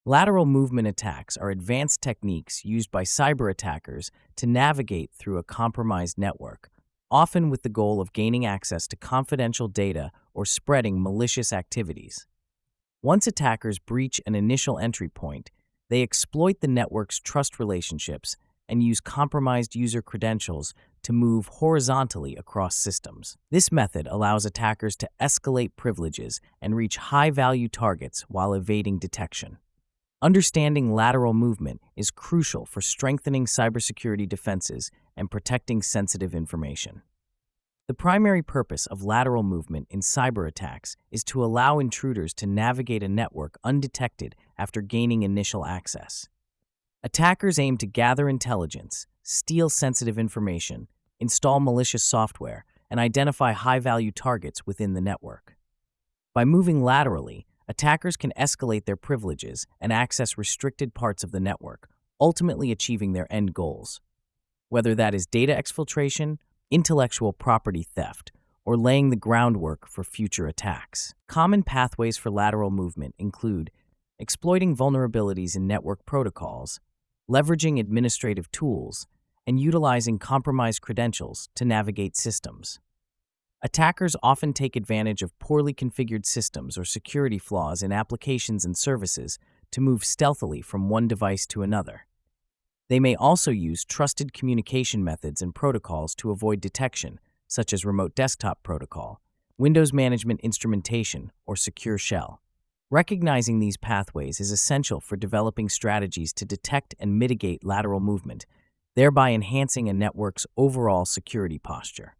Lateral movement attacks are advanced techniques used by cyber attackers to navigate through a compromised network, often with the goal of gaining access to confidential data or spreading malicious activities. Once attackers breach an initial entry point, they exploit the network's trust relationships and use compromised user credentials to move horizontally across systems. This method allows attackers to escalate privileges and reach high-value targets while evading detection. Understanding lateral movement is crucial for strengthening cybersecurity defenses and protecting sensitive information. The primary purpose of lateral movement in cyber attacks is to allow intruders to navigate a network undetected after gaining initial access. Attackers aim to gather intelligence, steal sensitive information, install malicious software, and identify high-value targets within the network. By moving laterally, attackers can escalate their privileges and access restricted parts of the network, ultimately achieving their end goals. Whether that is data exfiltration, intellectual property theft, or laying the groundwork for future attacks. Common pathways for lateral movement include exploiting vulnerabilities in network protocols, leveraging administrative tools, and utilizing compromised credentials to navigate systems. Attackers often take advantage of poorly configured systems or security flaws in applications and services to move stealthily from one device to another. They may also use trusted communication methods and protocols to avoid detection, such as Remote Desktop Protocol, Windows Management Instrumentation, or Secure Shell. Recognizing these pathways is essential for developing strategies to detect and mitigate lateral movement, thereby enhancing a network's overall security posture.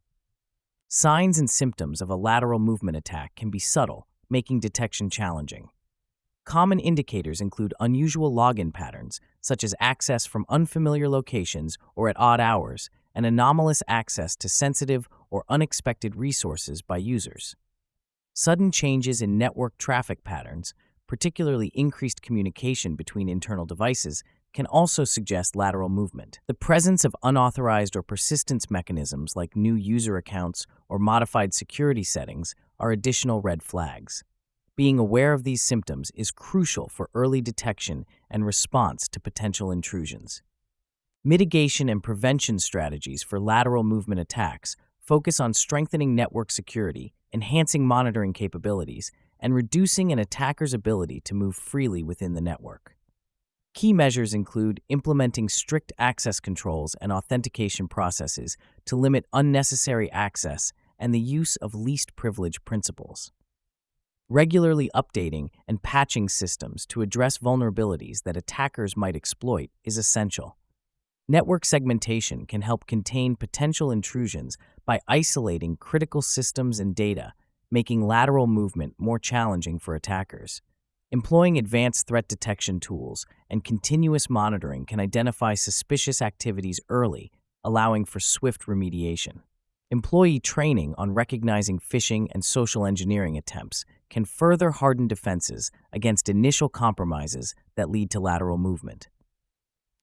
Signs and symptoms of a lateral movement attack can be subtle, making detection challenging. Common indicators include unusual login patterns, such as access from unfamiliar locations or at odd hours, and anomalous access to sensitive or unexpected resources by users. Sudden changes in network traffic patterns, particularly increased communication between internal devices, can also suggest lateral movement. The presence of unauthorized or persistence mechanisms like new user accounts or modified security settings are additional red flags. Being aware of these symptoms is crucial for early detection and response to potential intrusions. Mitigation and prevention strategies for lateral movement attacks focus on strengthening network security, enhancing monitoring capabilities, and reducing an attacker's ability to move freely within the network. Key measures include implementing strict access controls and authentication processes to limit unnecessary access and the use of least privilege principles. Regularly updating and patching systems to address vulnerabilities that attackers might exploit is essential. Network segmentation can help contain potential intrusions by isolating critical systems and data, making lateral movement more challenging for attackers. Employing advanced threat detection tools and continuous monitoring can identify suspicious activities early, allowing for swift remediation. Employee training on recognizing phishing and social engineering attempts can further harden defenses against initial compromises that lead to lateral movement.